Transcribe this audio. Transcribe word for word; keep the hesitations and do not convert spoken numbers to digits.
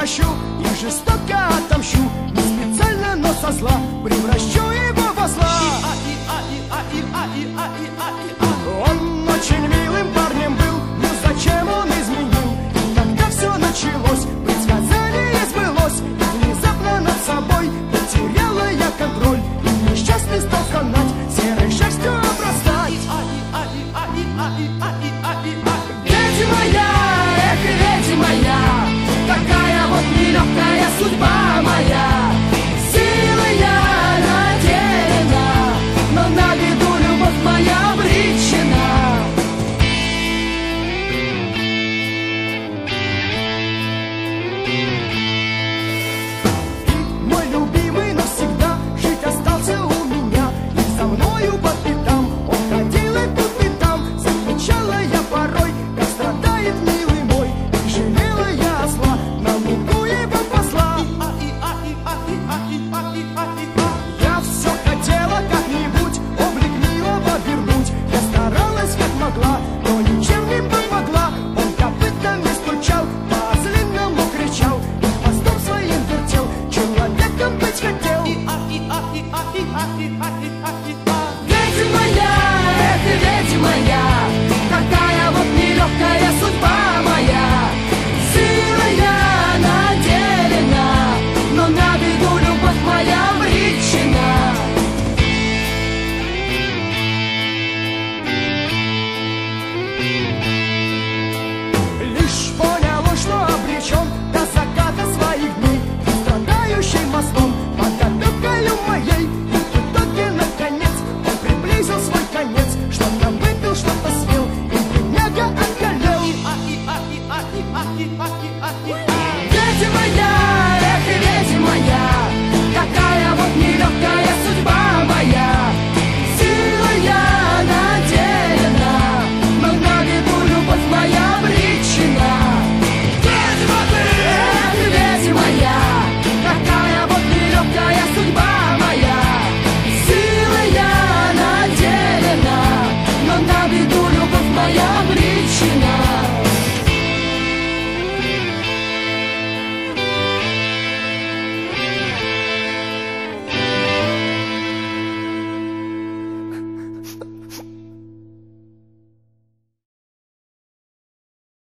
прощу и жестоко отомщу. Не специально, но со зла превращу его во зла. Он очень милым парнем был, но зачем он изменил? И когда все началось, предсказание сбылось, и внезапно над собой потеряла я контроль, и несчастный стал канать, серой шерстью обрастать. Ведьма моя, эх, ведьма моя, такая вот нелегкая судьба моя. Силой я наделена, но на беду любовь моя обречена. Ты, мой любимый, навсегда жить остался у меня, и за мною по пятам он ходил и тут и там. Замечала я порой, как страдает милый мой, и жалела я осла, на лугу его посла. Я все хотела как-нибудь облик милого вернуть, я старалась как могла, но ничем не помогла. Он копытами стучал, по-злинному кричал, и хвостом своим вертел, человеком быть хотел. Ведьма моя, эх, ведьма моя, такая вот нелегкая судьба моя. Силой я наделена, но на беду любовь моя обречена. Лишь понял он, что обречен до заката своих дней, и страдающий мостом под опекою моей. И в итоге, наконец, он приблизил свой конец, что-то выпил, что-то съел, и бедняга околел. Ведьма моя, эх, ведьма моя,